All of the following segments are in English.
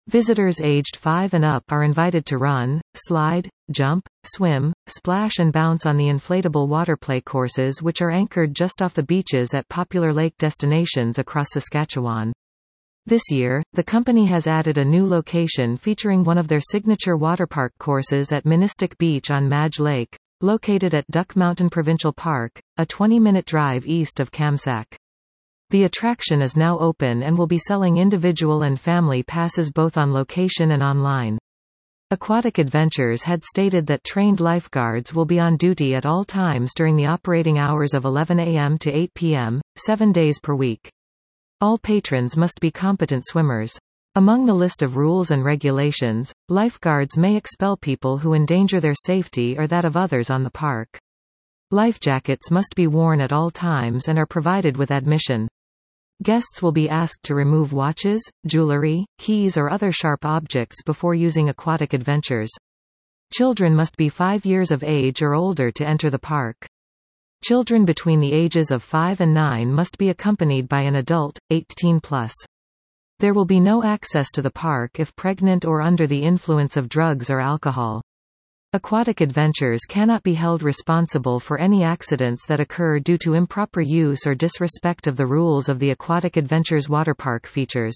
Visitors aged 5 and up are invited to run, slide, jump, swim, splash and bounce on the inflatable waterplay courses which are anchored just off the beaches at popular lake destinations across Saskatchewan. This year, the company has added a new location featuring one of their signature waterpark courses at Ministic Beach on Madge Lake, located at Duck Mountain Provincial Park, a 20-minute drive east of Kamsack. The attraction is now open and will be selling individual and family passes both on location and online. Aquatic Adventures had stated that trained lifeguards will be on duty at all times during the operating hours of 11 a.m. to 8 p.m., 7 days per week. All patrons must be competent swimmers. Among the list of rules and regulations, lifeguards may expel people who endanger their safety or that of others on the park. Life jackets must be worn at all times and are provided with admission. Guests will be asked to remove watches, jewelry, keys or other sharp objects before using Aquatic Adventures. Children must be 5 years of age or older to enter the park. Children between the ages of 5 and 9 must be accompanied by an adult, 18+. There will be no access to the park if pregnant or under the influence of drugs or alcohol. Aquatic Adventures cannot be held responsible for any accidents that occur due to improper use or disrespect of the rules of the Aquatic Adventures waterpark features.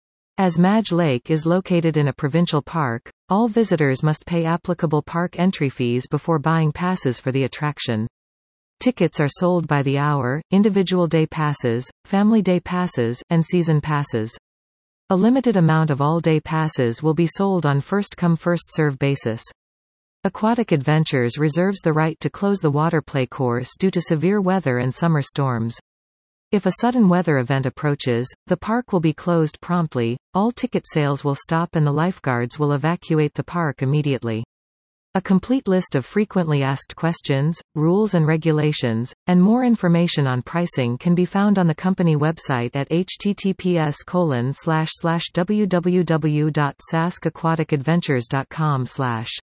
As Madge Lake is located in a provincial park, all visitors must pay applicable park entry fees before buying passes for the attraction. Tickets are sold by the hour, individual day passes, family day passes, and season passes. A limited amount of all-day passes will be sold on first-come first-serve basis. Aquatic Adventures reserves the right to close the waterplay course due to severe weather and summer storms. If a sudden weather event approaches, the park will be closed promptly, all ticket sales will stop and the lifeguards will evacuate the park immediately. A complete list of frequently asked questions, rules and regulations, and more information on pricing can be found on the company website at https://www.saskaquaticadventures.com/.